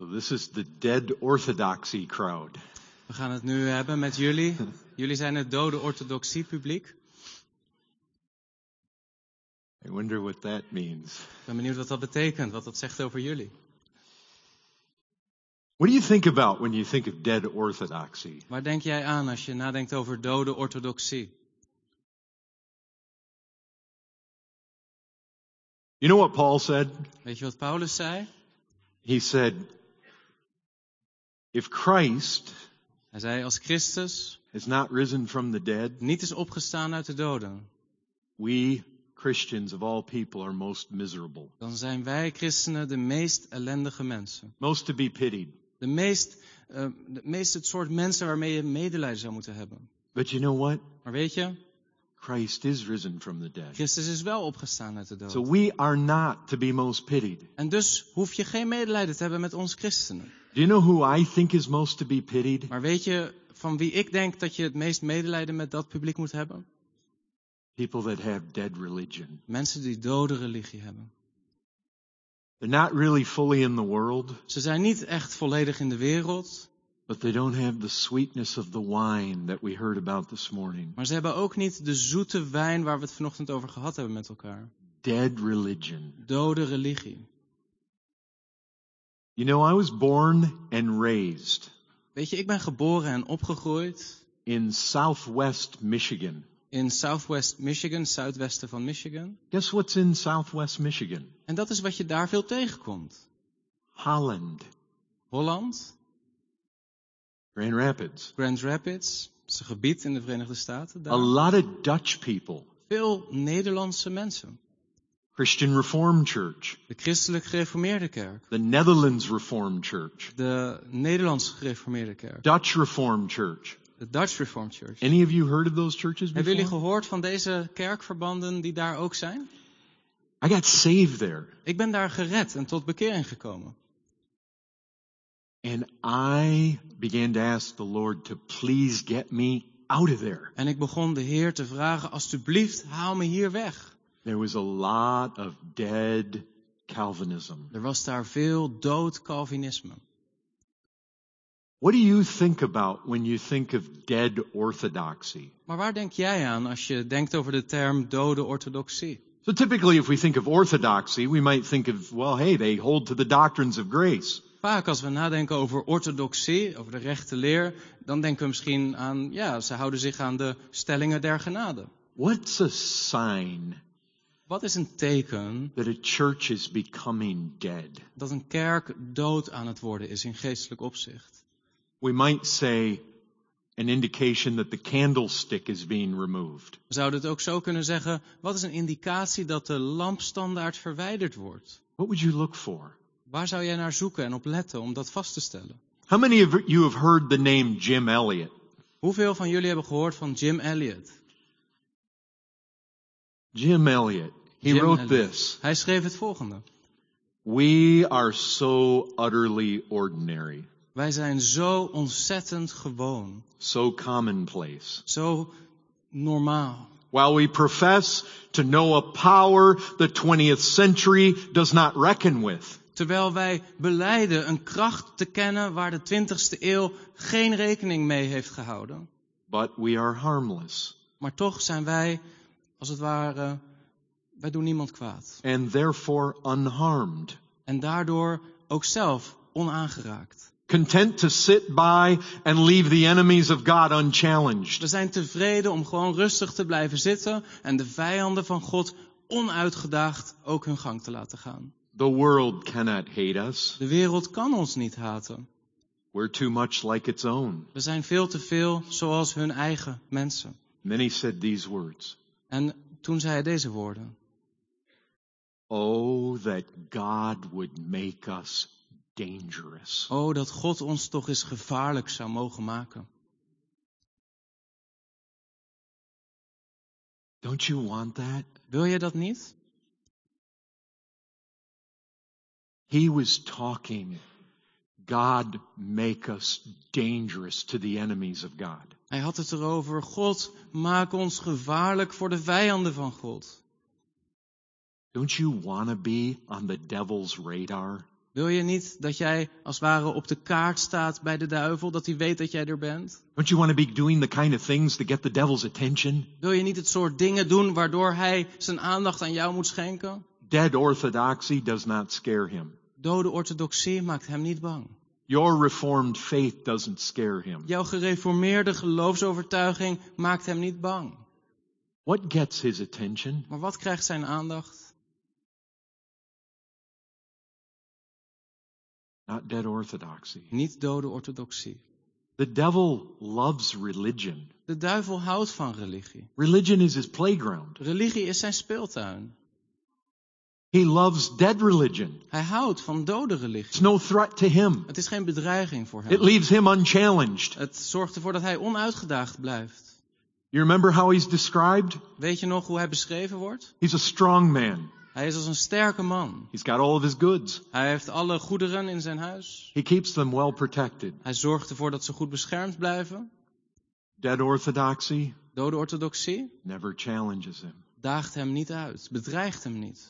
So this is the dead orthodoxy crowd. We gaan het nu hebben met jullie. Jullie zijn het dode orthodoxie publiek. I wonder what that means. Ik ben benieuwd wat dat betekent, wat dat zegt over jullie. What do you think about when you think of dead orthodoxy? Waar denk jij aan als je nadenkt over dode orthodoxie? You know what Paul said? Weet je wat Paulus zei? He said, if Christ Hij zei, als Christus has not risen from the dead, niet is opgestaan uit de doden, we Christians of all people are most miserable. dan zijn wij christenen de meest ellendige mensen. Most to be pitied. De meest het soort mensen waarmee je medelijden zou moeten hebben. But you know what? Maar weet je, Christ is risen from the dead. Christus is wel opgestaan uit de dood. So we are not to be most pitied. En dus hoef je geen medelijden te hebben met ons christenen. Do you know who I think is most to be pitied? Maar weet je van wie ik denk dat je het meest medelijden met dat publiek moet hebben? People that have dead religion. Mensen die dode religie hebben. They're not really fully in the world, Ze zijn niet echt volledig in de wereld. but they don't have the sweetness of the wine that we heard about this morning. Maar ze hebben ook niet de zoete wijn waar we het vanochtend over gehad hebben met elkaar. Dead religion. Dode religie. You know, I was born and raised Weet je, ik ben geboren en opgegroeid in Southwest Michigan. in Southwest Michigan, zuidwesten van Michigan. Guess what's in Southwest Michigan? En dat is wat je daar veel tegenkomt. Holland. Holland, Grand Rapids. Grand Rapids, dat is een gebied in de Verenigde Staten. A Daar. lot of Dutch people. Veel Nederlandse mensen. Christian Reformed Church. De christelijk gereformeerde kerk. The Netherlands Reformed Church. De Nederlands gereformeerde kerk. Dutch Reformed Church. De Dutch Reformed Church. Any of you heard of those churches Hebben jullie before? gehoord van deze kerkverbanden die daar ook zijn? I got saved there. Ik ben daar gered en tot bekering gekomen. And I began to ask the Lord to please get me out of there. En ik begon de Heer te vragen, alstublieft, haal me hier weg. There was a lot of dead Calvinism. Er was daar veel dood Calvinisme. What do you think about when you think of dead orthodoxy? Maar waar denk jij aan als je denkt over de term dode orthodoxie? So typically if we think of orthodoxy, we might think of, well, hey, they hold to the doctrines of grace. Vaak als we nadenken over orthodoxie, over de rechte leer, dan denken we misschien aan, ja, ze houden zich aan de stellingen der genade. What's a sign Wat is een teken that a church is becoming dead? dat een kerk dood aan het worden is in geestelijk opzicht? We might say an indication that the candlestick is being removed. We zouden het ook zo kunnen zeggen, wat is een indicatie dat de lampstandaard verwijderd wordt? What would you look for? Waar zou jij naar zoeken en op letten om dat vast te stellen? How many of you have heard the name Jim Elliot? Hoeveel van jullie hebben gehoord van Jim Elliot? Jim Elliot. He Jim wrote Elliot. this. Hij schreef het volgende. We are so utterly ordinary, Wij zijn zo ontzettend gewoon. so commonplace. Zo normaal. While we profess to know a power the 20th century does not reckon with. Terwijl wij belijden een kracht te kennen waar de 20e eeuw geen rekening mee heeft gehouden. But we are harmless. Maar toch zijn wij, als het ware, wij doen niemand kwaad. And therefore unharmed. En daardoor ook zelf onaangeraakt. Content to sit by and leave the enemies of God unchallenged. We zijn tevreden om gewoon rustig te blijven zitten en de vijanden van God onuitgedaagd ook hun gang te laten gaan. The world cannot hate us. De wereld kan ons niet haten. We're too much like its own. We zijn veel te veel zoals hun eigen mensen. And then he said these words. En toen zei hij deze woorden. Oh, that God would make us dangerous. Oh, dat God ons toch eens gevaarlijk zou mogen maken. Don't you want that? Wil je dat niet? He was talking, God make us dangerous to the enemies of God. Hij had het erover, God, maak ons gevaarlijk voor de vijanden van God. Don't you want to be on the devil's radar? Wil je niet dat jij als het ware op de kaart staat bij de duivel, dat hij weet dat jij er bent? Don't you want to be doing the kind of things to get the devil's attention? Wil je niet het soort dingen doen waardoor hij zijn aandacht aan jou moet schenken? Dead orthodoxy does not scare him. Dode orthodoxie maakt hem niet bang. Your reformed faith doesn't scare him. Jouw gereformeerde geloofsovertuiging maakt hem niet bang. What gets his attention? Maar wat krijgt zijn aandacht? Not dead orthodoxy. Niet dode orthodoxie. The devil loves religion. De duivel houdt van religie. Religion is his playground. Religie is zijn speeltuin. He loves dead religion. Hij houdt van dode It's religie. no threat to him. Het is geen bedreiging voor It hem. leaves him unchallenged. Het zorgt ervoor dat hij onuitgedaagd blijft. You remember how he's described? Weet je nog hoe hij beschreven wordt? He's a strong man. Hij is als een sterke man. He's got all of his goods. Hij heeft alle goederen in zijn huis. He keeps them well protected. Hij zorgt ervoor dat ze goed beschermd blijven. Dead orthodoxy Dode orthodoxie never challenges him. daagt hem niet uit, bedreigt hem niet.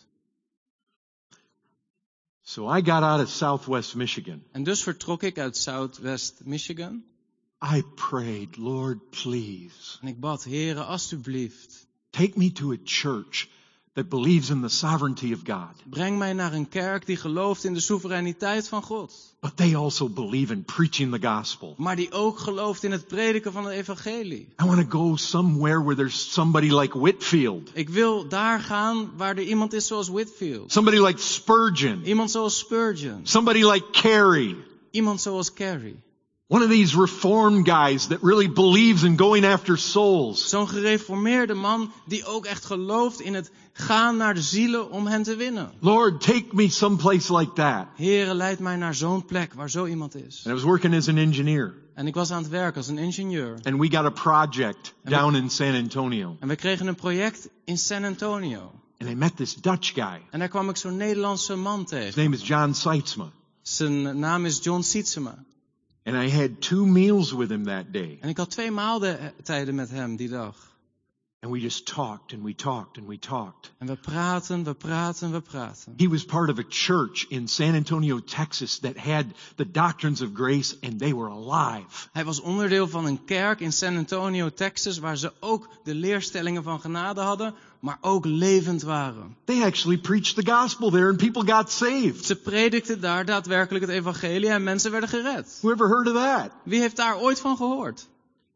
So I got out of Southwest Michigan. En dus vertrok ik uit Southwest Michigan. I prayed, Lord, please, En ik bad, Heere, alstublieft, take me to a church that believes in the sovereignty of God, breng mij naar een kerk die gelooft in de soevereiniteit van God. but they also believe in preaching the gospel. Maar die ook gelooft in het prediken van het evangelie. I want to go somewhere where there's somebody like Whitfield, Ik wil daar gaan waar er iemand is zoals Whitfield. somebody like Spurgeon, Iemand zoals Spurgeon. somebody like Carey. Iemand zoals Carey. One of these reformed guys that really believes in going after souls. Zo'n gereformeerde man die ook echt gelooft in het gaan naar de zielen om hen te winnen. Lord, take me someplace like that. Heere, leid mij naar zo'n plek waar zo iemand is. And I was working as an engineer. En ik was aan het werk als een ingenieur. And we got a project down in San Antonio. En we kregen een project in San Antonio. And I met this Dutch guy. En daar kwam ik zo'n Nederlandse man His tegen. name is John Seitzma. Zijn naam is John Sietsema. And I had 2 meals with him that day. En ik had 2 maaltijden met hem die dag. And we just talked and we talked and we talked. En we praten. He was part of a church in San Antonio, Texas that had the doctrines of grace and they were alive. Hij was onderdeel van een kerk in San Antonio, Texas, waar ze ook de leerstellingen van genade hadden, maar ook levend waren. They actually preached the gospel there and people got saved. Ze predikten daar daadwerkelijk het evangelie en mensen werden gered. Whoever heard of that? Wie heeft daar ooit van gehoord?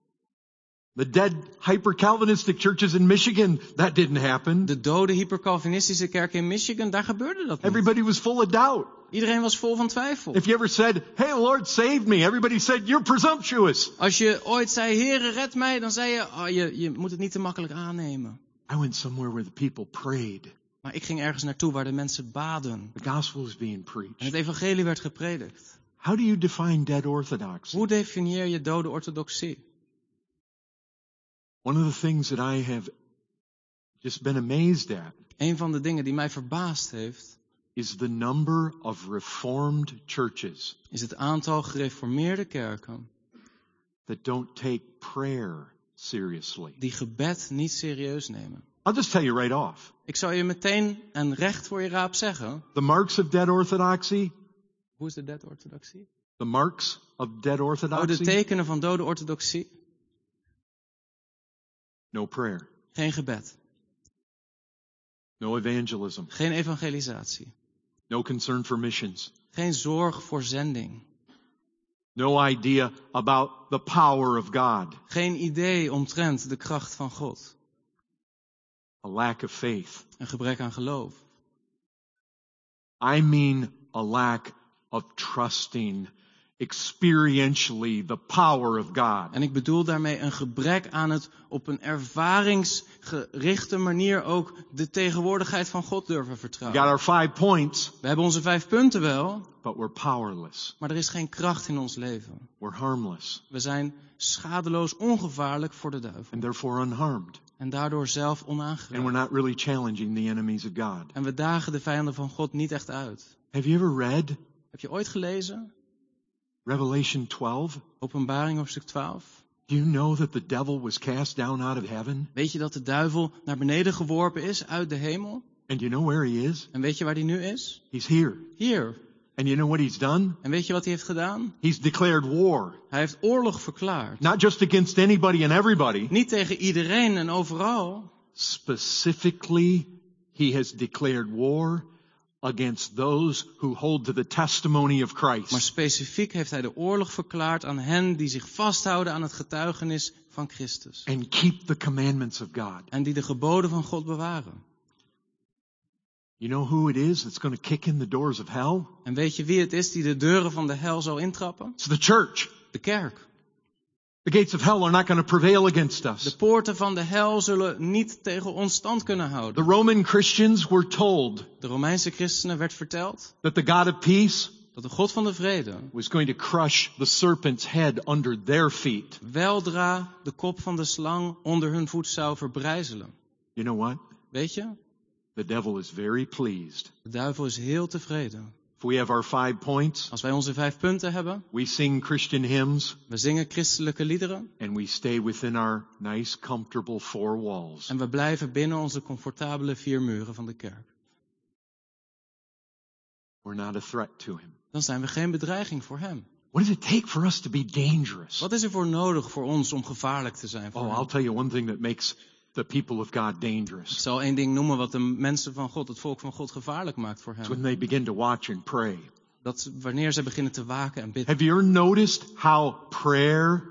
The dead hyper-Calvinistic churches in Michigan, that didn't happen. De dode hypercalvinistische kerk in Michigan, daar gebeurde dat niet. Everybody was full of doubt. Iedereen was vol van twijfel. If you ever said, hey Lord, save me, everybody said, you're presumptuous. Als je ooit zei, Heere, red mij, dan zei je, je moet het niet te makkelijk aannemen. I went somewhere where the people prayed. Maar ik ging ergens naartoe waar de mensen baden. The gospel was being En preached. het evangelie werd gepredikt. How do you define dead orthodoxy? Hoe definieer je dode orthodoxie? One of the things that I have just been amazed at Een van de dingen die mij verbaasd heeft, is the number of reformed churches is het aantal gereformeerde kerken that don't take prayer seriously. die gebed niet serieus nemen. I'll just tell you right off. Ik zou je meteen en recht voor je raap zeggen. The marks of dead orthodoxy, Hoe is de dead orthodoxie? the marks of dead Oh, de orthodoxy, tekenen van dode orthodoxie. no prayer, Geen gebed. no evangelism, Geen evangelisatie. no concern for missions, Geen zorg voor zending. no idea about the power of God, Geen idee omtrent de kracht van God. a lack of faith. Een gebrek aan geloof. I mean a lack of trusting experientially the power of God. En ik bedoel daarmee een gebrek aan het op een ervaringsgerichte manier ook de tegenwoordigheid van God durven We got vertrouwen. our 5 points, We hebben onze 5 punten wel, but we're powerless. maar er is geen kracht in ons leven. We're harmless We zijn schadeloos ongevaarlijk voor de duivel. and therefore unharmed. En daardoor zelf And we're onaangeraakt. not really challenging the enemies of God. En we dagen de vijanden van God niet echt uit. Have you ever read Heb je ooit gelezen? Revelation 12? Openbaring hoofdstuk 12. Do you know that the devil was cast down out of heaven? Weet je dat de duivel naar beneden geworpen is uit de hemel? And you know where he is? En weet je waar die nu is? He's here. Hier. And you know what he's done? En weet je wat hij heeft gedaan? He's declared war. Hij heeft oorlog verklaard. Not just against anybody and everybody. Niet tegen iedereen en overal. Specifically, he has declared war against those who hold to the testimony of Christ. Maar specifiek heeft hij de oorlog verklaard aan hen die zich vasthouden aan het getuigenis van Christus. And keep the commandments of God. En die de geboden van God bewaren. You know who it is that's going to kick in the doors of hell? En weet je wie het is die de deuren van de hel zal intrappen? It's the church. De kerk. The gates of hell are not going to prevail against De us. poorten van de hel zullen niet tegen ons stand kunnen houden. The Roman Christians were told De Romeinse christenen werd verteld that the God of peace dat de God van de vrede was going to crush the serpent's head under their feet. weldra de kop van de slang onder hun voet zou verbrijzelen. You know what? Weet je? The devil is very pleased. De duivel is heel tevreden. If we have our 5 points, Als wij onze 5 punten hebben, we sing Christian hymns, we zingen christelijke liederen and we stay within our nice, comfortable 4 walls. en we blijven binnen onze comfortabele 4 muren van de kerk. We're not a threat to him. Dan zijn we geen bedreiging voor hem. What does it take for us to be dangerous? Wat is er voor nodig voor ons om gevaarlijk te zijn voor Oh, hem? I'll tell you one thing that makes the people of God Ik dangerous. zal 1 ding noemen wat de mensen van God, het volk van God, gevaarlijk maakt voor It's hem. when they begin to watch and pray. Dat wanneer ze beginnen te waken en bidden. Have you ever noticed how prayer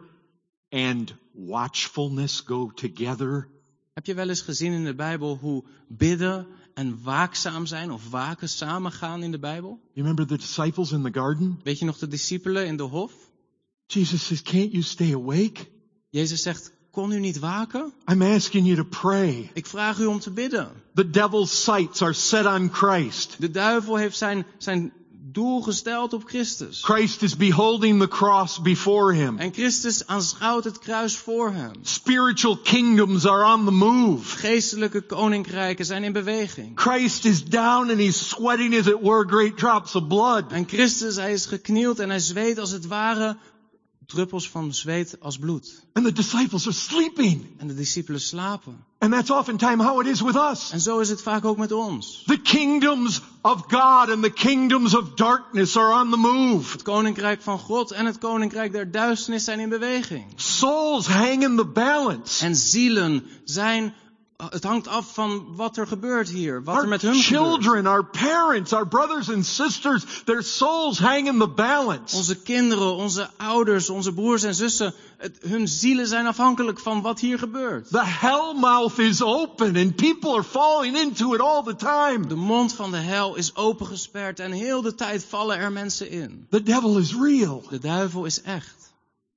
and watchfulness go together? Heb je wel eens gezien in de Bijbel hoe bidden en waakzaam zijn of waken samengaan in de Bijbel? You remember the disciples in the garden? Weet je nog de discipelen in de hof? Jesus says, can't you stay awake? Jezus zegt, kon u niet waken? I'm asking you to pray. Ik vraag u om te bidden. The devil's sights are set on Christ. De duivel heeft zijn doel gesteld op Christus. Christ is beholding the cross before him. En Christus aanschouwt het kruis voor hem. Spiritual kingdoms are on the move. Geestelijke koninkrijken zijn in beweging. Christ is down and he's sweating as it were great drops of blood. En Christus, hij is geknield en hij zweet als het ware druppels van zweet als bloed. And the disciples are sleeping. En de discipelen slapen. And that's oftentimes how it is with us. En zo is het vaak ook met ons. The kingdoms of God and the kingdoms of darkness are on the move. Het koninkrijk van God en het koninkrijk der duisternis zijn in beweging. Souls hang in the balance. En zielen zijn, het hangt af van wat er gebeurt hier. Wat er Our met hun gebeurt. children, our parents, our brothers and sisters, their souls hang in the balance. Onze kinderen, onze ouders, onze broers en zussen, hun zielen zijn afhankelijk van wat hier gebeurt. The hell mouth is open and people are falling into it all the time. De mond van de hel is opengesperd en heel de tijd vallen er mensen in. The devil is real De duivel is echt.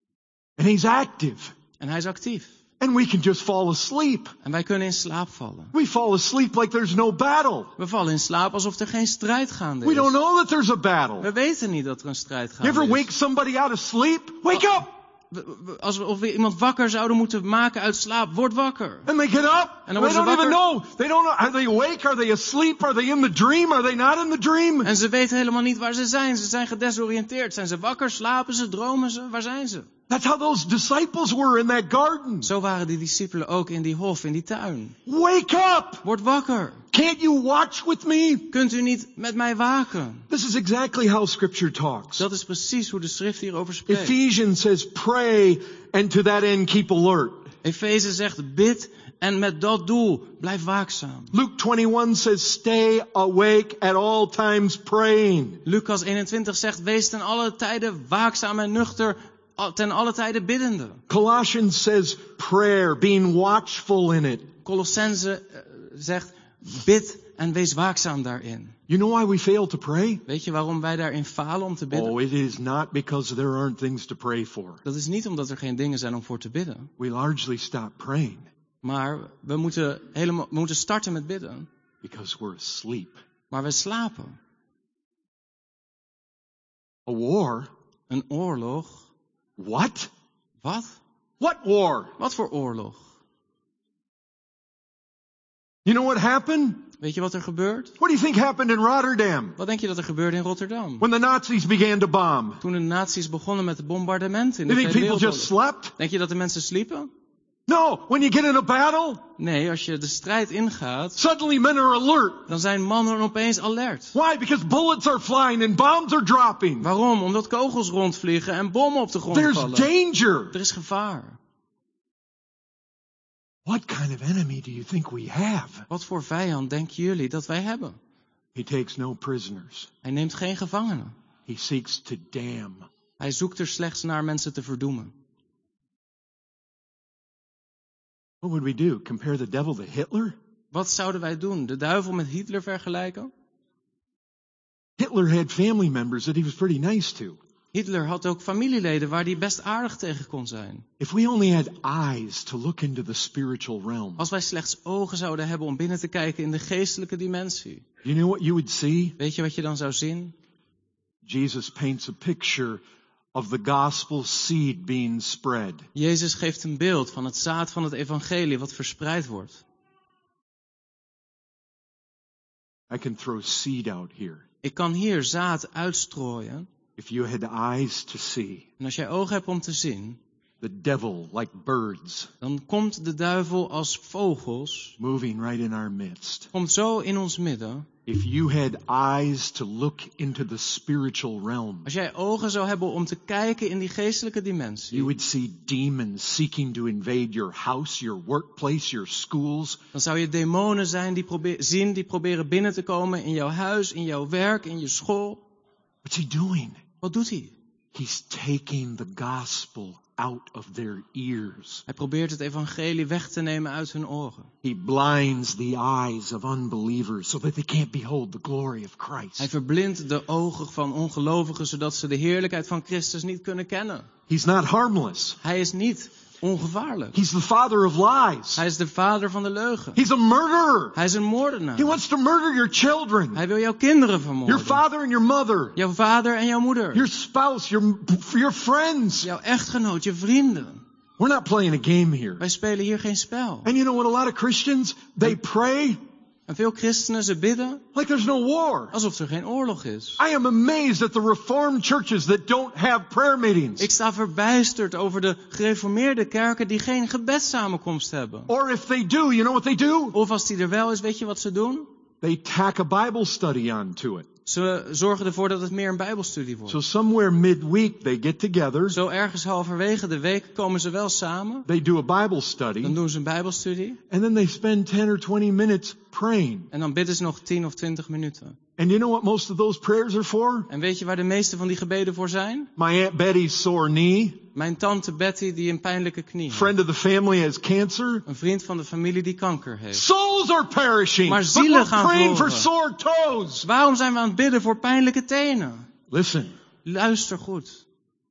and he's active. En hij is actief. And we can just fall asleep. En wij kunnen in slaap vallen. We fall asleep like there's no battle. We vallen in slaap alsof er geen strijd gaande We don't is. know that there's a battle. We weten niet dat er een strijd You gaande ever wake is. somebody out of sleep? Wake up! Alsof we iemand wakker zouden moeten maken uit slaap. Word wakker. And they get up. En dan They worden ze don't even wakker. know. They don't know. Are they awake? Are they asleep? Are they in the dream? Are they not in the dream? En ze weten helemaal niet waar ze zijn. Ze zijn gedesoriënteerd. Zijn ze wakker? Slapen ze? Dromen ze? Waar zijn ze? That's how those disciples were in that garden. Zo waren die discipelen ook in die hof, in die tuin. Wake up! Word wakker. Can't you watch with me? Kunt u niet met mij waken? This is exactly how Scripture talks. Dat is precies hoe de schrift hierover spreekt. Ephesians says, pray and to that end keep alert. Efeze zegt, bid en met dat doel blijf waakzaam. Luke 21 says, stay awake at all times praying. Lucas 21 zegt, wees ten alle tijden waakzaam en nuchter, ten alle tijden biddende. Colossians says, prayer, being watchful in it. Colossense zegt, bid en wees waakzaam daarin. You know why we fail to pray? Weet je waarom wij daarin falen om te bidden? Oh, it is not because there aren't things to pray for. Dat is niet omdat er geen dingen zijn om voor te bidden. We largely stop praying Maar we moeten starten met bidden. because we're asleep. Maar we slapen. A war? Een oorlog. What? Wat? What war? Wat voor oorlog? You know what happened? Weet je wat er gebeurt? What do you think happened in Rotterdam Wat denk je dat er gebeurde in Rotterdam? when the Nazis began to bomb? Toen de nazi's begonnen met het bombardement in de You think Tweede people just Wereldoorlog. slept? Denk je dat de mensen sliepen? No, when you get in a battle, Nee, als je de strijd ingaat, suddenly men are alert. dan zijn mannen opeens alert. Why? Because bullets are flying and bombs are dropping. Waarom? Omdat kogels rondvliegen en bommen op de grond There's vallen. danger. Er is gevaar. What kind of enemy do you think we have? Wat voor vijand denken jullie dat wij hebben? He takes no prisoners. Hij neemt geen gevangenen. He seeks to damn. Hij zoekt er slechts naar mensen te verdoemen. What would we do? Compare the devil to Hitler? Wat zouden wij doen? De duivel met Hitler vergelijken? Hitler had family members that he was pretty nice to. Hitler had ook familieleden waar hij best aardig tegen kon zijn. If we only had eyes to look into the spiritual realm, Als wij slechts ogen zouden hebben om binnen te kijken in de geestelijke dimensie. you know what you would see? Weet je wat je dan zou zien? Jesus paints a picture of the gospel seed being spread. Jezus geeft een beeld van het zaad van het evangelie wat verspreid wordt. I can throw seed out here. Ik kan hier zaad uitstrooien. If you had eyes to see, En als jij ogen hebt om te zien, the devil, like birds, dan komt de duivel als vogels, moving right in our midst. komt zo in ons midden. If you had eyes to look into the spiritual realm, Als jij ogen zou hebben om te kijken in die geestelijke you dimensie, would see demons seeking to invade your house, your workplace, your schools. dan zou je demonen zijn die proberen binnen te komen in jouw huis, in jouw werk, in je school. What's he doing? Wat doet hij? He's taking the gospel out of their ears. Hij probeert het evangelie weg te nemen uit hun oren. He blinds the eyes of unbelievers so that they can't behold the glory of Christ. Hij verblindt de ogen van ongelovigen zodat ze de heerlijkheid van Christus niet kunnen kennen. He's not harmless. Hij is niet ongevaarlijk. He's the father of lies. Hij is de vader van de leugen. He's a murderer. Hij is een moordenaar. He wants to murder your children, Hij wil jouw kinderen your vermoorden. father and your mother, Jouw vader en jouw moeder. your spouse, your friends. Jouw echtgenoot, je vrienden. We're not playing a game here. Wij spelen hier geen spel. And you know what? A lot of Christians, they pray En veel christenen, ze bidden like there's no war. alsof er geen oorlog is. I am amazed at the Reformed churches that don't have prayer meetings. Ik sta verbijsterd over de gereformeerde kerken die geen gebedssamenkomst hebben. Or if they do, you know what they do? Of als die er wel is, weet je wat ze doen? They tack a Bible study onto it. Ze zorgen ervoor dat het meer een bijbelstudie wordt. So somewhere midweek they get together, Zo ergens halverwege de week komen ze wel samen. they do a Bible Dan study, doen ze een bijbelstudie. and then they spend 10 or 20 minutes praying. En dan bidden ze nog 10 of 20 minuten. And you know what most of those prayers are for? En weet je waar de meeste van die gebeden voor zijn? My Aunt Betty's sore knee, Mijn tante Betty die een pijnlijke knie heeft. friend of the family has cancer. Een vriend van de familie die kanker heeft. Souls are perishing, Maar but zielen we're gaan praying for verloren. sore toes. Waarom zijn we aan het bidden voor pijnlijke tenen? Listen, Luister goed.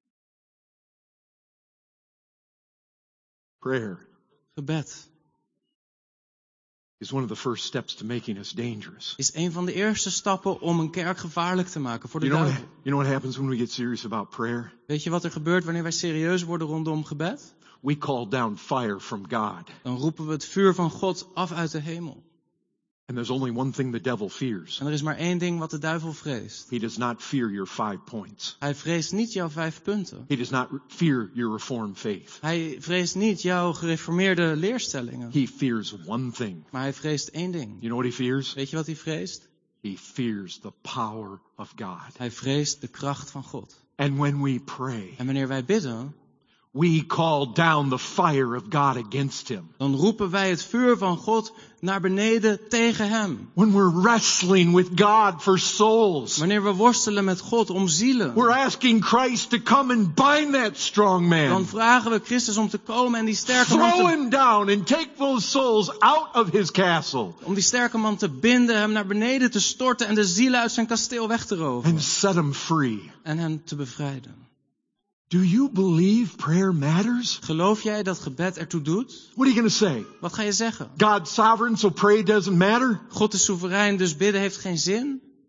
prayer Gebed is one of the first steps to making us dangerous. is een van de eerste stappen om een kerk gevaarlijk te maken voor de You duivel. know what happens when we get serious about prayer? Weet je wat er gebeurt wanneer wij serieus worden rondom gebed? We call down fire from God. Dan roepen we het vuur van God af uit de hemel. And there's only one thing the devil fears. En er is maar één ding wat de duivel vreest. He does not fear your 5 points. Hij vreest niet jouw 5 punten. He does not fear your reformed faith. Hij vreest niet jouw gereformeerde leerstellingen. He fears one thing. Maar hij vreest één ding. You know what he fears? Weet je wat hij vreest? He fears the power of God. Hij vreest de kracht van God. And when we pray, En wanneer wij bidden, we call down the fire of God against him. dan roepen wij het vuur van God naar beneden tegen hem. When we're wrestling with God for souls, Wanneer we worstelen met God om zielen, we're asking Christ to come and bind that strong dan man. vragen we Christus om te komen en die sterke man Throw te, him down and take those souls out of his castle om die sterke man te binden, hem naar beneden te storten en de zielen uit zijn kasteel weg te roven. and set him free. En hem te bevrijden. Do you believe prayer matters? Geloof jij dat gebed ertoe doet? What are you going to say? Wat ga je zeggen? God's sovereign, so pray doesn't matter? God is soeverein, dus bidden heeft geen zin?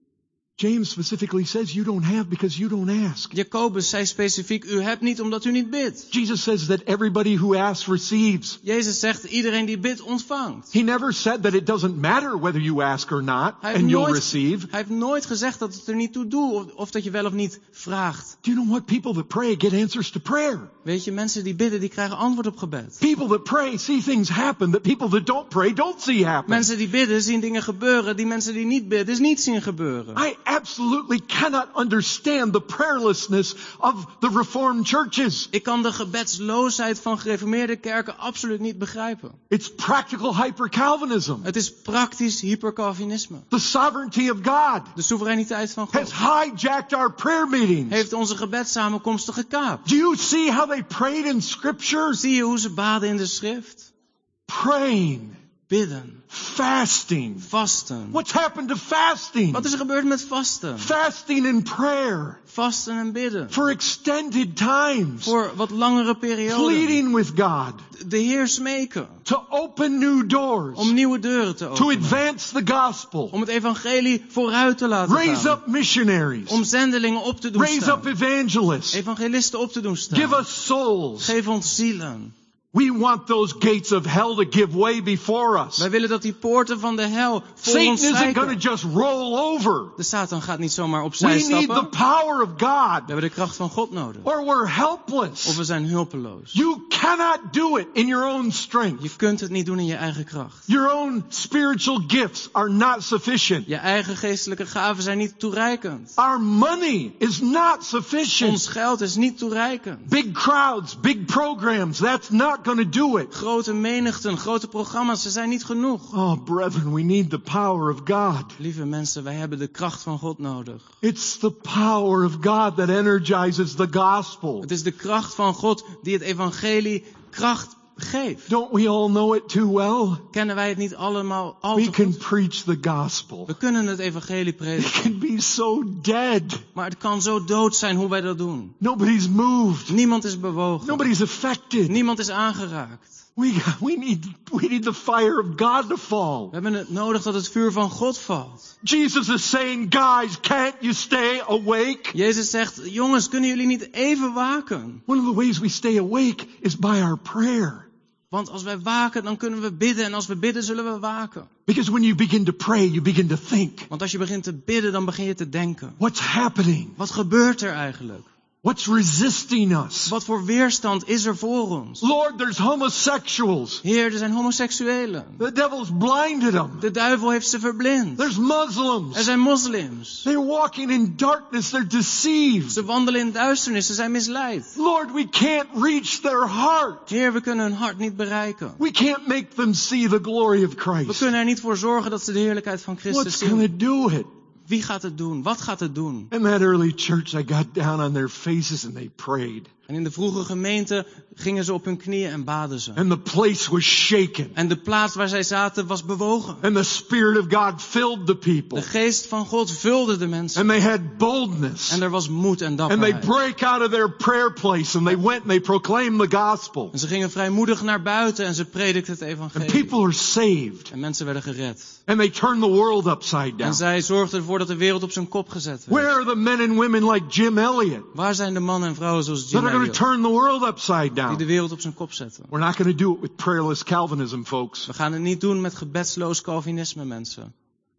James specifically says you don't have because you don't ask. Jacobus zei specifiek, u hebt niet omdat u niet bidt. Jesus says that everybody who asks receives. Jezus zegt, iedereen die bidt ontvangt. He never said that it doesn't matter whether you ask or not and you'll receive. Hij heeft nooit gezegd dat het er niet toe doet of dat je wel of niet vraagt. Do you know what? People that pray get answers to prayer. Weet je, mensen die bidden, die krijgen antwoord op gebed. People that pray see things happen that people that don't pray don't see happen. Mensen die bidden zien dingen gebeuren die mensen die niet bidden dus niet zien gebeuren. I absolutely cannot understand the prayerlessness of the Reformed churches. Ik kan de gebedsloosheid van gereformeerde kerken absoluut niet begrijpen. It's practical hyper-Calvinism. Het is praktisch hypercalvinisme. The sovereignty of God De soevereiniteit van has God hijacked our prayer meetings. heeft onze gebedssamenkomsten gekaapt. Do you see how they prayed in Scripture? Zie je hoe ze baden in de schrift? Praying, Bidden, fasting. vasten. What's happened to fasting? Wat is er gebeurd met vasten? Fasting and prayer Vasten en bidden. for extended times. Voor wat langere perioden. Pleading with God De Heer smeken. to open new doors, Om nieuwe deuren te to openen. advance the gospel, Om het evangelie vooruit te laten raise gaan. up missionaries, Om zendelingen op te doen raise up staan. evangelists, Evangelisten op te doen give staan. us souls. Geef ons zielen. We want those gates of hell to give way before us. Wij willen dat die poorten van de hel voor Satan ons isn't going wijken. to just roll over. De Satan gaat niet zomaar opzij We need stappen. the power of God, We hebben de kracht van God nodig. or we're Of helpless. we zijn hulpeloos. You cannot do it in your own strength. Je kunt het niet doen in je eigen kracht. Your own spiritual gifts are not sufficient. Je eigen geestelijke gaven zijn niet toereikend. Our money is not sufficient. Ons geld is niet toereikend. Big crowds, big programs, that's not going to do it. Grote menigten, grote programma's, ze zijn niet genoeg. Oh, brethren, we need the power of God. Lieve mensen, wij hebben de kracht van God nodig. It's the power of God that energizes the gospel. Het is de kracht van God die het evangelie kracht geeft. Don't we all know it too well? Kennen wij het niet allemaal al We te can goed? preach the gospel. We kunnen het evangelie It prediken. can be so dead. Maar het kan zo dood zijn hoe wij dat doen. Nobody's moved. Niemand is bewogen. Nobody's affected. Niemand is aangeraakt. We need the fire of God to fall. We hebben het nodig dat het vuur van God valt. Jesus is saying, guys, can't you stay awake? Jezus zegt, jongens, kunnen jullie niet even waken? One of the ways we stay awake is by our prayer. Want als wij waken, dan kunnen we bidden. En als we bidden, zullen we waken. Because when you begin to pray, you begin to think. Want als je begint te bidden, dan begin je te denken. What's happening? Wat gebeurt er eigenlijk? What's resisting us? Wat voor weerstand is er voor ons? Lord, there's homosexuals. Heer, er zijn homoseksuelen. The devil's blinded them. De duivel heeft ze verblind. There's Er Muslims. zijn moslims. They're walking in darkness. They're deceived. Ze wandelen in duisternis, ze zijn misleid. Lord, we can't reach their heart. Heer, we kunnen hun hart niet bereiken. We can't make them see the glory of We Christ. kunnen er niet voor zorgen dat ze de heerlijkheid van Christus What's going zien. to do it? Wie gaat het doen? Wat gaat het doen? In that early church, they got down on their faces and they prayed. En in de vroege gemeente gingen ze op hun knieën en baden ze. And the place was shaken. En de plaats waar zij zaten was bewogen. And the Spirit of God filled the people. De geest van God vulde de mensen. And they had boldness. En er was moed en And they dapperheid. break out of their prayer place and they went and they proclaimed the gospel. En ze gingen vrijmoedig naar buiten en ze predikten het And evangelie. people are saved. En mensen werden gered. And they turned the world upside down. En zij zorgden ervoor dat de wereld op zijn kop gezet werd. Where are the men and women like Jim Elliot Waar zijn de mannen en vrouwen zoals that Jim are going to Elliot, turn the world upside die down? de wereld op zijn kop zetten? We're not going to do it with prayerless Calvinism, folks. We gaan het niet doen met gebedsloos Calvinisme, mensen.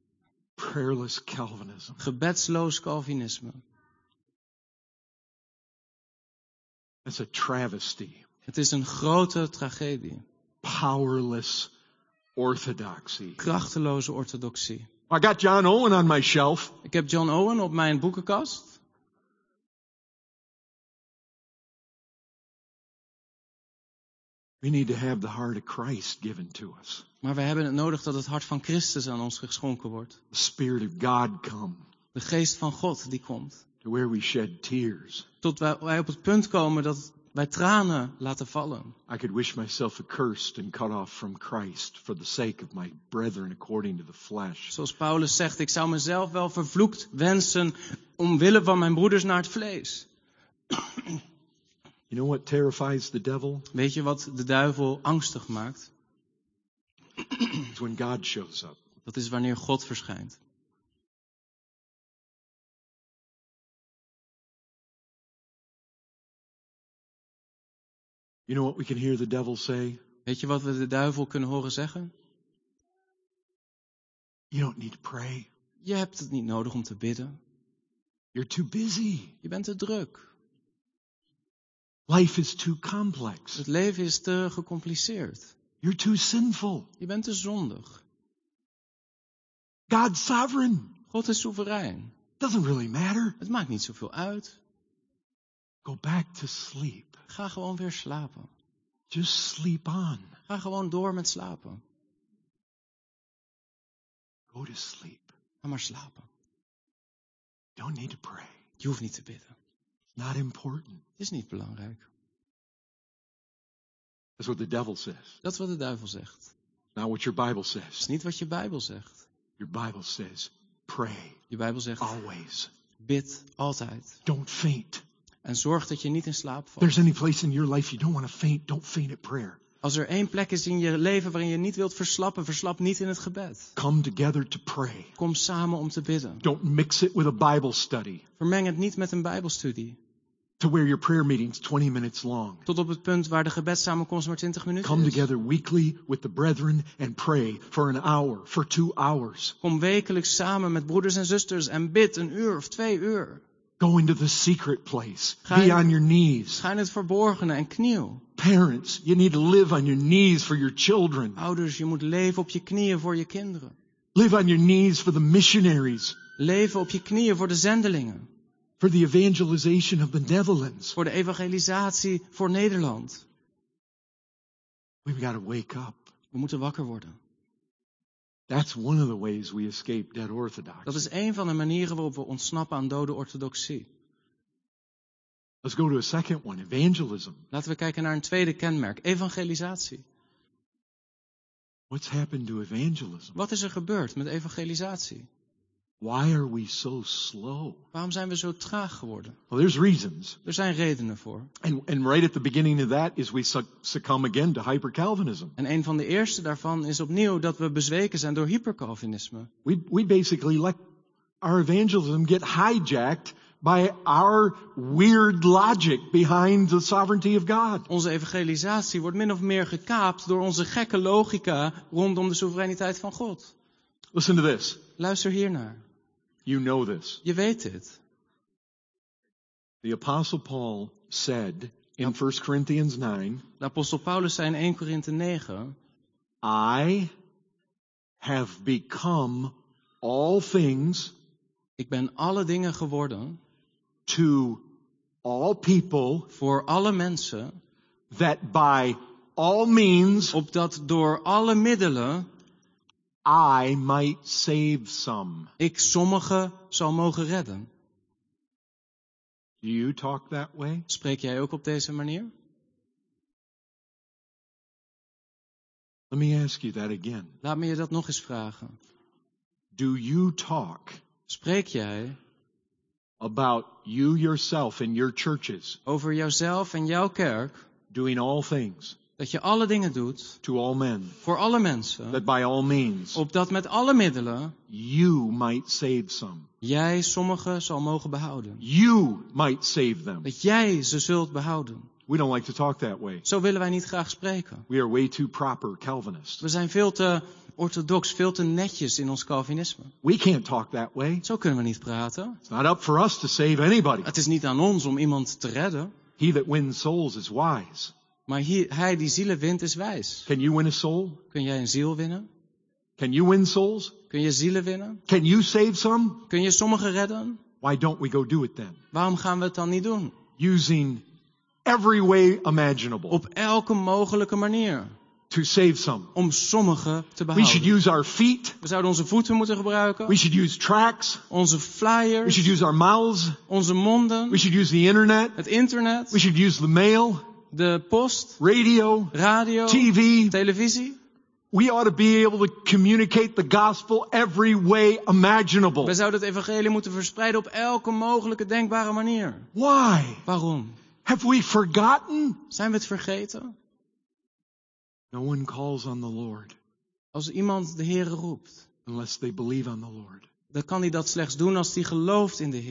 Prayerless Calvinism. Gebedsloos Calvinisme. It's a travesty. Het is een grote tragedie. Powerless orthodoxy. Krachteloze orthodoxie. I got John Owen on my shelf. Ik heb John Owen op mijn boekenkast. We need to have the heart of Christ given to us. Maar we hebben het nodig dat het hart van Christus aan ons geschonken wordt. The Spirit of God come De geest van God die komt. to where we shed tears. Tot wij op het punt komen dat wij tranen laten vallen. I could wish myself accursed and cut off from Christ for the sake of my brethren according to the flesh. Zoals Paulus zegt, ik zou mezelf wel vervloekt wensen omwille van mijn broeders naar het vlees. You know what terrifies the devil? Weet je wat de duivel angstig maakt? It's when God shows up. Dat is wanneer God verschijnt. You know what we can hear the devil say? Weet je wat we de duivel kunnen horen zeggen? You don't need to pray. Je hebt het niet nodig om te bidden. You're too busy. Je bent te druk. Life is too complex. Het leven is te gecompliceerd. You're too sinful. Je bent te zondig. God's sovereign. God is soeverein. Doesn't really matter. Het maakt niet zoveel uit. Go back to sleep. Ga gewoon weer slapen. Just sleep on. Ga gewoon door met slapen. Go to sleep. Ga maar slapen. Don't need to pray. Je hoeft niet te bidden. It's not important. Het is niet belangrijk. That's what the devil says. Dat is wat de duivel zegt. Not what your Bible Het is says. niet wat je Bijbel zegt. Your Bible says, pray Je Bijbel zegt, always. bid altijd. Don't faint. En zorg dat je niet in slaap valt. There's any place in your life you don't want to faint, don't faint at prayer. Als er één plek is in je leven waarin je niet wilt verslappen, verslap niet in het gebed. Come together to pray. Kom samen om te bidden. Don't mix it with a Bible study Vermeng het niet met een Bijbelstudie. to where your prayer meeting's 20 minutes long. Tot op het punt waar de gebedssamenkomst maar 20 minuten Come is. together weekly with the brethren and pray for an hour, for 2 hours. Kom wekelijks samen met broeders en zusters en bid 1 uur of 2 uur. Go into the secret place. Ga Be in- on your knees. Ga in het verborgene en kniel. Parents, you need to live on your knees for your children. Ouders, je moet leven op je knieën voor je kinderen. Live on your knees for the missionaries, Leven op je knieën voor de zendelingen. for the evangelization of the Netherlands. Voor de evangelisatie voor Nederland. We've got to wake up. We moeten wakker worden. That's one of the ways we escape dead Dat orthodoxy. is een van de manieren waarop we ontsnappen aan dode orthodoxie. Let's go to a second one, evangelism. Laten we kijken naar een tweede kenmerk. Evangelisatie. What's happened to evangelism? Wat is er gebeurd met evangelisatie? Why are we so slow? Waarom zijn we zo traag geworden? Well, there's reasons. Er zijn redenen voor. And right at the beginning of that is we succumb again to hyper-Calvinism. En een van de eerste daarvan is opnieuw dat we bezweken zijn door hypercalvinisme. We basically let our evangelism get hijacked by our weird logic behind the sovereignty of God. Onze evangelisatie wordt min of meer gekaapt door onze gekke logica rondom de soevereiniteit van God. Listen to this. Luister hiernaar. You know this. Je weet dit. The Apostle Paul said in 1 Corinthians 9, De apostel Paulus zei in 1 Korinthe 9... I have become all things Ik ben alle dingen geworden to all people, voor alle mensen, that by all means opdat door alle middelen I might save some. ik sommigen zal mogen redden. Do you talk that way? Spreek jij ook op deze manier? Let me ask you that again. Laat me je dat nog eens vragen. Do you talk Spreek jij about you yourself and your churches over jouzelf en jouw kerk doing all things dat je alle dingen doet to all men, voor alle mensen, that by all means opdat met alle middelen you might save some? jij sommigen zal mogen behouden? You might save them. Dat jij ze zult behouden. We don't like to talk that way. Zo willen wij niet graag spreken. We are way too proper Calvinists. We zijn veel te orthodox, veel te netjes in ons Calvinisme. We can't talk that way. Zo kunnen we niet praten. It's not up for us to save anybody. Het is niet aan ons om iemand te redden. He that wins souls is wise. Maar hij die zielen wint is wijs. Can you win a soul? Kun jij een ziel winnen? Can you win souls? Kun je zielen winnen? Can you save some? Kun je sommigen redden? Why don't we go do it then? Waarom gaan we het dan niet doen? Using every way imaginable Op elke mogelijke manier. to save some. Om sommigen te We should behouden. use our feet. We zouden onze voeten moeten gebruiken. We should use tracts. Onze We flyers. should use our mouths. Onze monden. We should use the internet. Het internet. We should use the mail, De post. radio, Radio. TV. Televisie. We ought to be able to communicate the gospel every way imaginable. Wij zouden het evangelie moeten verspreiden op elke mogelijke denkbare manier. Why? Waarom? Have we forgotten? Zijn we het vergeten? No one calls on the Lord Als iemand de Heere roept, unless they believe on the Lord. dan kan hij dat slechts doen als hij gelooft in de Heere.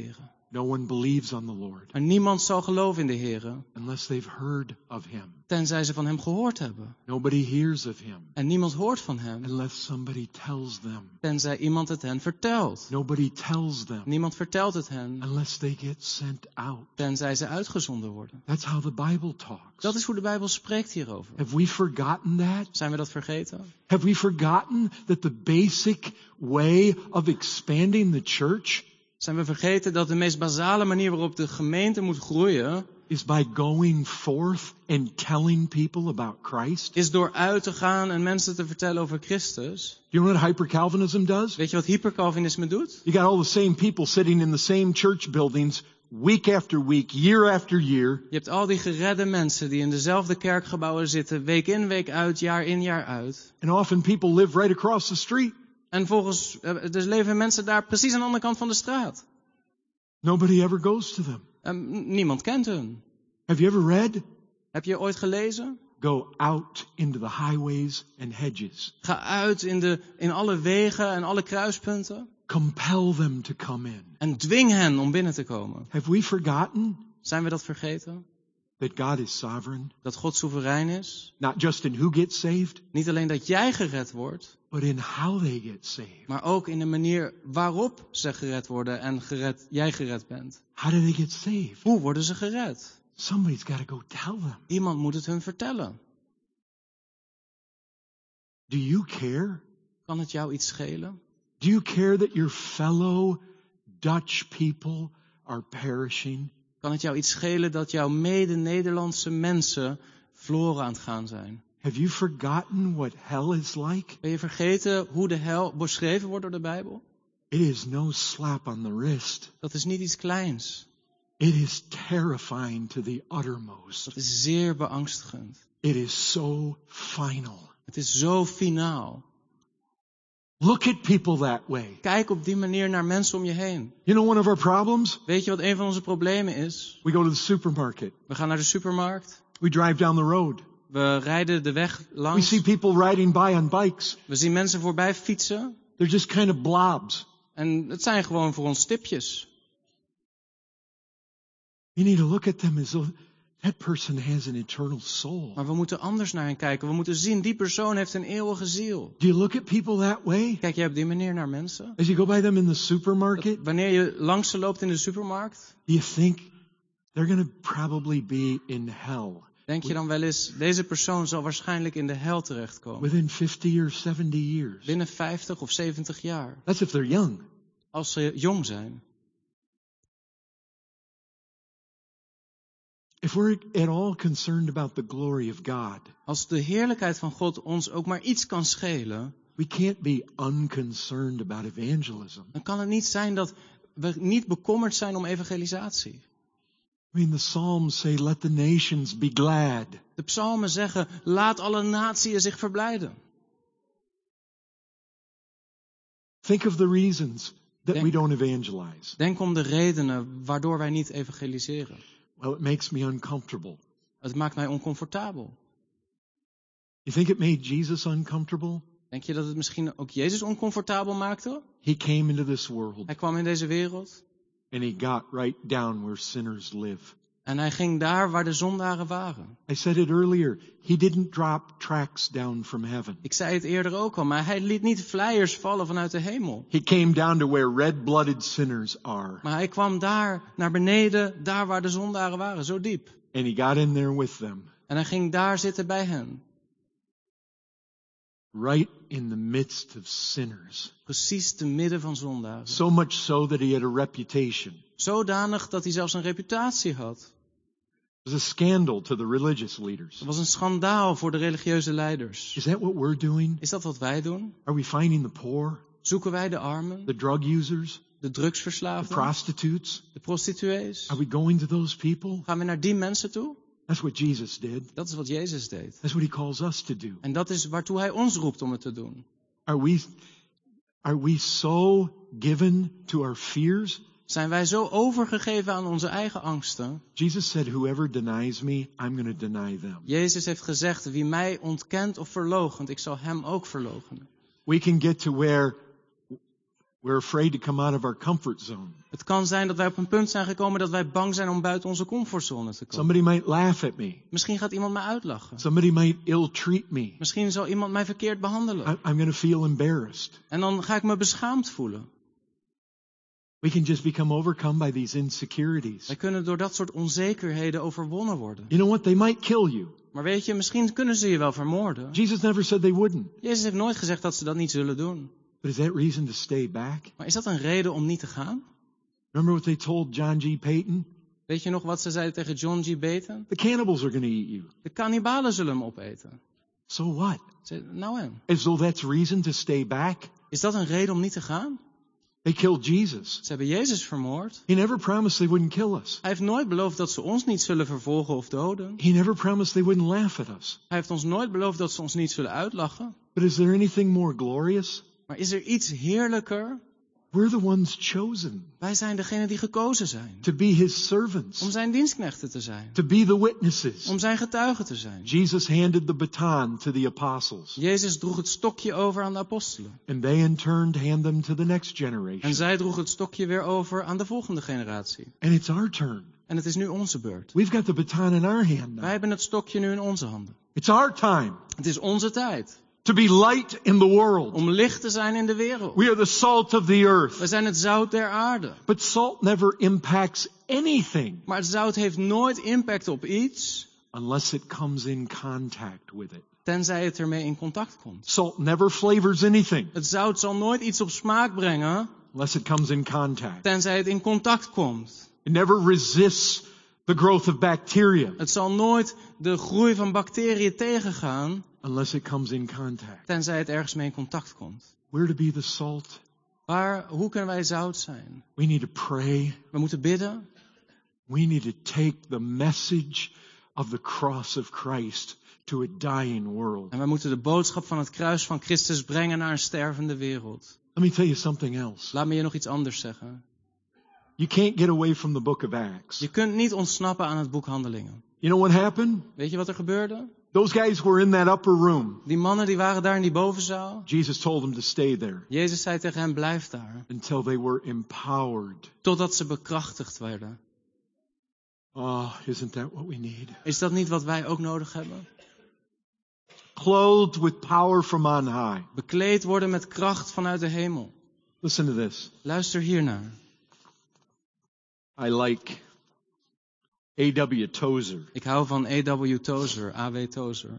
No one believes on the Lord Maar niemand zal geloven in de Heere, unless they've heard of him. tenzij ze van hem gehoord hebben. Nobody hears of him En niemand hoort van hem, unless somebody tells them. tenzij iemand het hen vertelt. Nobody tells them Niemand vertelt het hen, unless they get sent out. tenzij ze uitgezonden worden. That's how the Bible talks. Dat is hoe de Bijbel spreekt hierover. Have we forgotten that? Zijn we dat vergeten? Have we forgotten that the basic way of expanding the church Zijn we vergeten dat de meest basale manier waarop de gemeente moet groeien, is by going forth and telling people about Christ? is door uit te gaan en mensen te vertellen over Christus? You know what hyper-Calvinism does? Weet je wat hypercalvinisme doet? You got all the same people sitting in the same church buildings week after week, year after year. Je hebt al die geredde mensen die in dezelfde kerkgebouwen zitten, week in, week uit, jaar in, jaar uit. And often people live right across the street. En dus leven mensen daar precies aan de andere kant van de straat. Nobody ever goes to them. En niemand kent hun. Have you ever read? Heb je ooit gelezen? Go out into the highways and hedges. Ga uit in alle wegen en alle kruispunten. Compel them to come in. En dwing hen om binnen te komen. Have we forgotten Zijn we dat vergeten? that God is sovereign? Dat God soeverein is? Not just in who gets saved, Niet alleen dat jij gered wordt, but in how they get saved. maar ook in de manier waarop ze gered worden en jij gered bent. How do they get saved? Hoe worden ze gered? Somebody's got to go tell them. Iemand moet het hun vertellen. Do you care? Kan het jou iets schelen? Do you care that your fellow Dutch people are perishing? Kan het jou iets schelen dat jouw mede-Nederlandse mensen verloren aan het gaan zijn? Have you forgotten what hell is like? Ben je vergeten hoe de hel beschreven wordt door de Bijbel? It is no slap on the wrist. Dat is niet iets kleins. It is terrifying to the uttermost. Dat is zeer beangstigend. It is so final. Het is zo finaal. Look at people that way. Kijk op die manier naar mensen om je heen. You know one of our problems? Weet je wat een van onze problemen is? We go to the supermarket. We gaan naar de supermarkt. We drive down the road. We rijden de weg We langs. see people riding by on bikes. We zien mensen voorbij fietsen. They're just kind of blobs. En het zijn gewoon voor ons stipjes. You need to look at them as though that person has an eternal soul. Maar we moeten anders naar hen kijken. We moeten zien, die persoon heeft een eeuwige ziel. Do you look at people that way? Kijk jij op die manier naar mensen? As you go by them in the supermarket, Wanneer je langs ze loopt in de supermarkt, do you think they're going to probably be in hell denk je dan wel eens, deze persoon zal waarschijnlijk in de hel terechtkomen. within 50 or 70 years? Binnen 50 of 70 jaar. That's if they're young. Als ze jong zijn. If we're at all concerned about the glory of God, Als de heerlijkheid van God ons ook maar iets kan schelen, we can't be unconcerned about evangelism. dan kan het niet zijn dat we niet bekommerd zijn om evangelisatie. I mean, the Psalms say, let the nations be glad. De psalmen zeggen, laat alle naties zich verblijden. Think of the reasons that we don't evangelize. Denk om de redenen waardoor wij niet evangeliseren. Well, it makes me uncomfortable. Het maakt mij oncomfortabel. You think it made Jesus uncomfortable? Denk je dat het misschien ook Jezus oncomfortabel maakte? He came into this world Hij kwam in deze wereld and he got right down where sinners live. en hij ging daar waar de zondaren waren. I said it earlier. He didn't drop tracts down from heaven. Ik zei het eerder ook al, maar hij liet niet vleiers vallen vanuit de hemel. He came down to where red-blooded sinners are. Maar hij kwam daar naar beneden, daar waar de zondaren waren, zo diep. And he got in there with them. En hij ging daar zitten bij hen. Right in the midst of sinners. Precies te midden van zondaren. So much so that he had a reputation. Zodanig dat hij zelfs een reputatie had. It was a scandal to the religious leaders. Het was een schandaal voor de religieuze leiders. Is that what we're doing? Is dat wat wij doen? Are we finding the poor, Zoeken wij de armen, the drug users, de the drugsverslaafden, prostitutes? de prostituees? Are we going to those people? Gaan we naar die mensen toe? That's what Jesus did. Dat is wat Jezus deed. That's what he calls us to do. En dat is waartoe hij ons roept om het te doen. Are we so given to our fears? Zijn wij zo overgegeven aan onze eigen angsten? Jesus said, whoever denies me, I'm going to deny them. Jezus heeft gezegd, wie mij ontkent of verloochent, ik zal hem ook verloochenen. We can get to where We're afraid to come out of our comfort zone. Het kan zijn dat wij op een punt zijn gekomen dat wij bang zijn om buiten onze comfortzone te komen. Somebody might laugh at me. Misschien gaat iemand mij uitlachen. Somebody might ill-treat me. Misschien zal iemand mij verkeerd behandelen. I'm going to feel embarrassed. En dan ga ik me beschaamd voelen. We can just become overcome by these insecurities. Wij kunnen door dat soort onzekerheden overwonnen worden. You know what? They might kill you. Maar weet je, misschien kunnen ze je wel vermoorden. Jesus never said they wouldn't. Jezus heeft nooit gezegd dat ze dat niet zullen doen. But is that reason to stay back? Maar is dat een reden om niet te gaan? Remember what they told John G. Paton? Weet je nog wat ze zeiden tegen John G. Paton? The cannibals are going to eat you. De kannibalen zullen hem opeten. So what? Nou en? As though that's reason to stay back? Is dat een reden om niet te gaan? They killed Jesus. Ze hebben Jezus vermoord. He never promised they wouldn't kill us. Hij heeft nooit beloofd dat ze ons niet zullen vervolgen of doden. He never promised they wouldn't laugh at us. Hij heeft ons nooit beloofd dat ze ons niet zullen uitlachen. But is there anything more glorious? Maar is er iets heerlijker? We're the ones chosen Wij zijn degene die gekozen zijn. to be His servants, Om zijn dienstknechten te zijn. to be the witnesses. Om zijn getuigen te zijn. Jesus handed the baton to the apostles, Jezus droeg het stokje over aan de apostelen. and they in turn hand them to the next En generation. zij droegen het stokje weer over aan de volgende generatie. And it's our turn. En het is nu onze beurt. We've got the baton in our hand Wij now. hebben het stokje nu in onze handen. It's our time Het is onze tijd. to be light in the world. Om licht te zijn in de wereld. We are the salt of the earth. We zijn het zout der aarde. But salt never impacts anything Maar het zout heeft nooit impact op iets, unless it comes in contact with it. tenzij het ermee in contact komt. Salt never flavors anything Het zout zal nooit iets op smaak brengen, unless it comes in contact. tenzij het in contact komt. It never resists the growth of bacteria Het zal nooit de groei van bacteriën tegengaan, unless it comes in contact. tenzij het ergens mee in contact komt. We're to be the salt. Hoe kunnen wij zout zijn? We need to pray. We moeten bidden. We need to take the message of the cross of Christ to a dying world. En wij moeten de boodschap van het kruis van Christus brengen naar een stervende wereld. Let me tell you something else. Laat me je nog iets anders zeggen. You can't get away from the book of Acts. Je kunt niet ontsnappen aan het boek Handelingen. You know what happened? Weet je wat er gebeurde? Those guys were in that upper room. Die mannen die waren daar in die bovenzaal. Jesus told them to stay there Jezus zei tegen hen, blijf daar. until they were empowered. Totdat ze bekrachtigd werden. Oh, isn't that what we need? Is dat niet wat wij ook nodig hebben? Clothed with power from on high. Bekleed worden met kracht vanuit de hemel. Listen to this. Luister hiernaar. I like A.W. Tozer. Ik hou van A.W. Tozer, A.W. Tozer.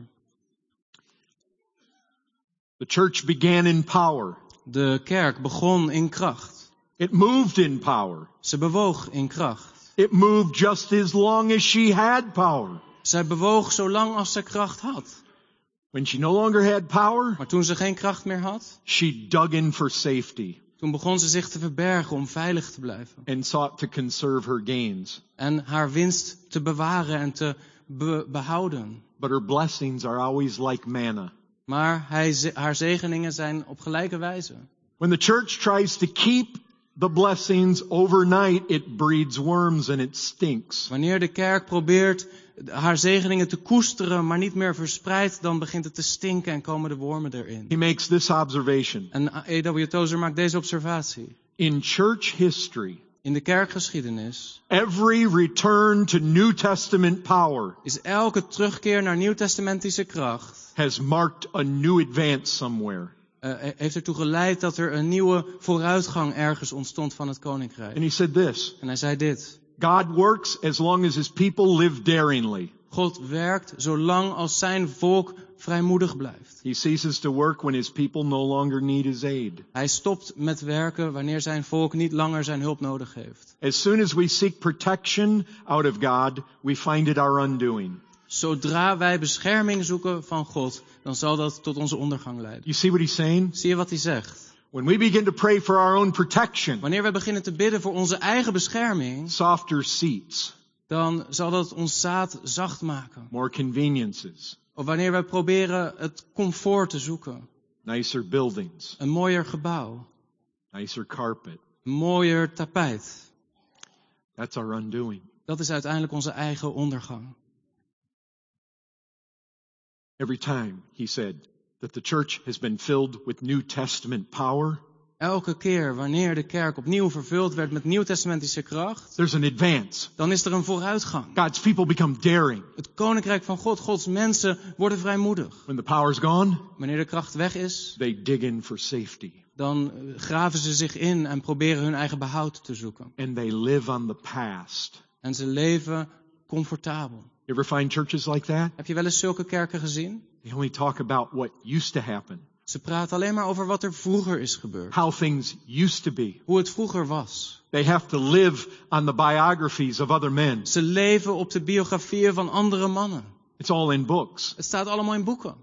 The church began in power. De kerk begon in kracht. It moved in power. Ze bewoog in kracht. It moved just as long as she had power. Zij bewoog zolang als ze kracht had. When she no longer had power, Maar toen ze geen kracht meer had, she dug in for safety toen begon ze zich te verbergen om veilig te blijven. and sought to conserve her gains. En haar winst te bewaren en te behouden. But her blessings are always like manna. Maar haar zegeningen zijn op gelijke wijze. When the church tries to keep the blessings overnight, it breeds worms and it stinks. Wanneer de kerk probeert haar zegeningen te koesteren, maar niet meer verspreidt, dan begint het te stinken en komen de wormen erin. He makes this observation. En A.W. Tozer maakt deze observatie. In church history, In de kerkgeschiedenis every return to New Testament power is elke terugkeer naar nieuwtestamentische kracht, has marked a new advance somewhere. heeft ertoe geleid dat er een nieuwe vooruitgang ergens ontstond van het koninkrijk. And he said this, En hij zei dit. God works as long as his people live daringly. God werkt zolang als zijn volk vrijmoedig blijft. He ceases to work when his people no longer need his aid. Hij stopt met werken wanneer zijn volk niet langer zijn hulp nodig heeft. As soon as we seek protection out of God, we find it our undoing. Zodra wij bescherming zoeken van God, dan zal dat tot onze ondergang leiden. You see what he's saying? Zie je wat hij zegt? When we begin to pray for our own protection, Wanneer we beginnen te bidden voor onze eigen bescherming, softer seats, dan zal dat ons zaad zacht maken. more conveniences, Of wanneer wij proberen het comfort te zoeken. nicer buildings, Een mooier gebouw. nicer carpet. Een mooier tapijt. That's our undoing. Dat is uiteindelijk onze eigen ondergang. Every time, he said, that the church has been filled with New Testament power, Elke keer wanneer de kerk opnieuw vervuld werd met nieuwtestamentische kracht, there's an advance. dan is er een vooruitgang. God's people become daring. Het koninkrijk van God, Gods mensen, worden vrijmoedig. When the power's gone, Wanneer de kracht weg is, they dig in for safety. dan graven ze zich in en proberen hun eigen behoud te zoeken. And they live on the past. En ze leven comfortabel. You ever find churches like that? Heb je wel eens zulke kerken gezien? They only talk about what used to happen. Ze praten alleen maar over wat er vroeger is gebeurd. How things used to be. Hoe het vroeger was. They have to live on the biographies of other men. Ze leven op de biografieën van andere mannen. It's all in books. Het staat allemaal in boeken.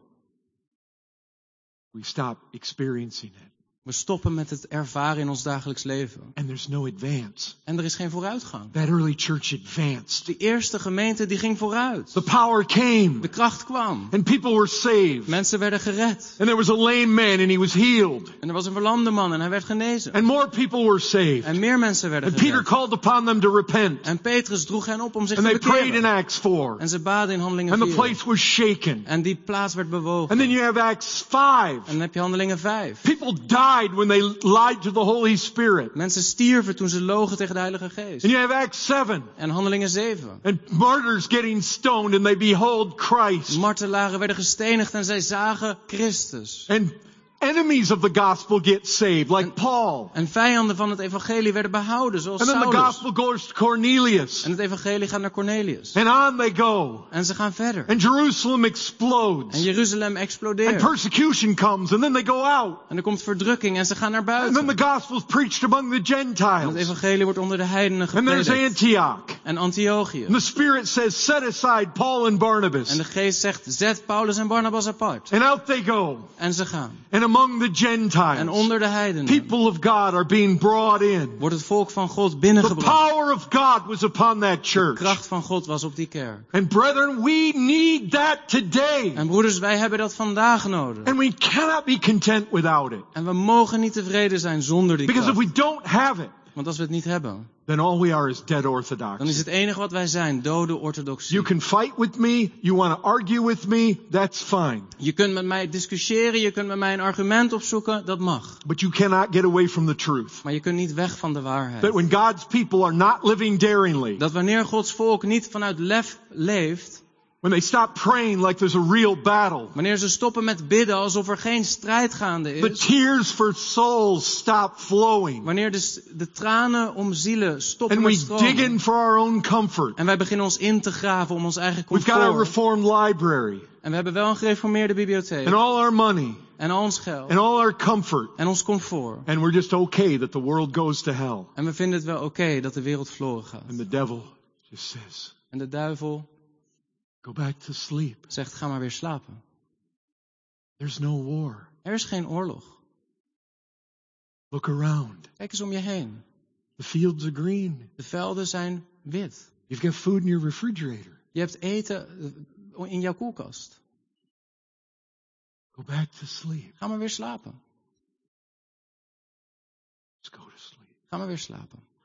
We stop experiencing it. We stoppen met het ervaren in ons dagelijks leven. And there's no advance. En er is geen vooruitgang. That early church advanced. De eerste gemeente die ging vooruit. The power came. De kracht kwam. And people were saved. Mensen werden gered. And there was a lame man and he was healed. En er was een verlamde man en hij werd genezen. And more people were saved. En meer mensen werden And Peter gered. called upon them to repent. En Petrus droeg hen op om zich And te they prayed in bekeren. Acts 4. En ze baden in Handelingen And the 4. place was shaken. En die plaats werd bewogen. And then you have Acts 5. En dan heb je Handelingen 5. People died when they lied to the Holy Spirit. Mensen stierven toen ze logen tegen de Heilige Geest. And you have Acts 7. En Handelingen 7. And martyrs getting stoned and they behold Christ. Martelaren werden gestenigd en zij zagen Christus. And enemies of the gospel get saved, like Paul. En vijanden van het evangelie werden behouden, zoals And then the Saulus. gospel goes to Cornelius. En het evangelie gaat naar Cornelius. And on they go. En ze gaan verder. And Jerusalem En explodes. Jeruzalem And explodeert. persecution comes. And then they go out. En er komt verdrukking en ze gaan naar And then buiten. the gospel is preached among the En het Gentiles. evangelie wordt onder de heidenen And there's gepredikt. Antioch. En Antiochië. And the Spirit says, set aside Paul and Barnabas. En de geest zegt, zet Paulus en Barnabas apart. And out they go. En ze gaan. And among the En Gentiles, onder de heidenen people of God are being brought in. wordt het volk van God The binnengebracht. power of God was upon that De church. kracht van God was op die kerk. And brethren, we need that today. En broeders, wij hebben dat vandaag nodig. And we cannot be content without it. En we mogen niet tevreden zijn zonder die Because if kracht. we don't have it, Want als we het niet hebben, then all we are is dead dan is orthodoxy. het enige wat wij zijn dode orthodoxie. You can fight with me, you want to argue with me, that's fine. Je kunt met mij discussiëren, je kunt met mij een argument opzoeken, dat mag. But you cannot get away from the truth. Maar je kunt niet weg van de That waarheid. when God's people are not living daringly, Dat wanneer Gods volk niet vanuit lef leeft, when they stop praying like there's a real battle, wanneer ze stoppen met bidden alsof er geen strijd gaande the is, tears for souls stop flowing, wanneer de tranen om zielen stoppen and met we dig stromen, in for our own comfort. en wij beginnen ons in te graven om ons eigen We've got a comfort, reformed library, en we hebben wel een gereformeerde and bibliotheek, all our money, en al ons geld, and all our comfort, en ons comfort, and we're just okay that the world goes to hell. en we vinden het wel oké dat de wereld verloren gaat. And the devil just says, En de duivel go back to sleep. zegt, ga maar weer slapen. There's no war. Er is geen oorlog. Look around. Kijk eens om je heen. The fields are green. De velden zijn wit. You've got food in your refrigerator. Je hebt eten in jouw koelkast. Go back to sleep. Ga maar weer slapen. Just go to sleep. Ga maar weer slapen.